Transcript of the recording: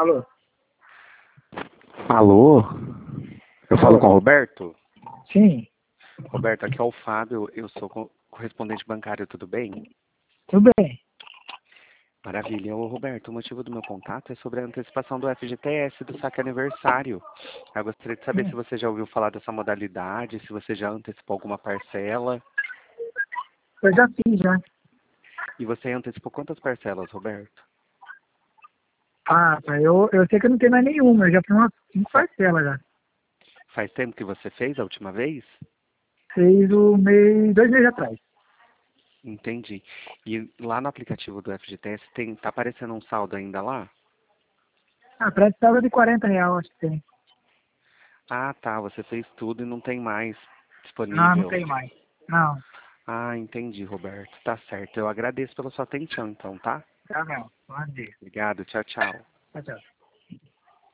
Alô? Alô? Eu falo com o Roberto? Sim, Roberto, aqui é o Fábio, eu sou correspondente bancário, tudo bem? tudo bem. Maravilha. Ô, Roberto, o motivo do meu contato é sobre a antecipação do FGTS do saque aniversário. Eu gostaria de saber se você já ouviu falar dessa modalidade, se você já antecipou alguma parcela. Eu já fiz, já. E você antecipou quantas parcelas, Roberto? Ah, pai, eu sei que eu não tenho mais nenhuma, eu já fiz umas 5 Fa- parcelas já. Faz tempo que você fez a última vez? Fez o mês, 2 meses atrás. Entendi. E lá no aplicativo do FGTS tá aparecendo um saldo ainda lá? Ah, parece que tava de R$ 40, acho que tem. Ah, tá, você fez tudo e não tem mais Não, não disponível. tem mais. Não, Ah, entendi, Roberto. Tá certo. Eu agradeço pela sua atenção, então, tá? tá não. Bom dia. Obrigado. Tchau, tchau. Tchau, tchau.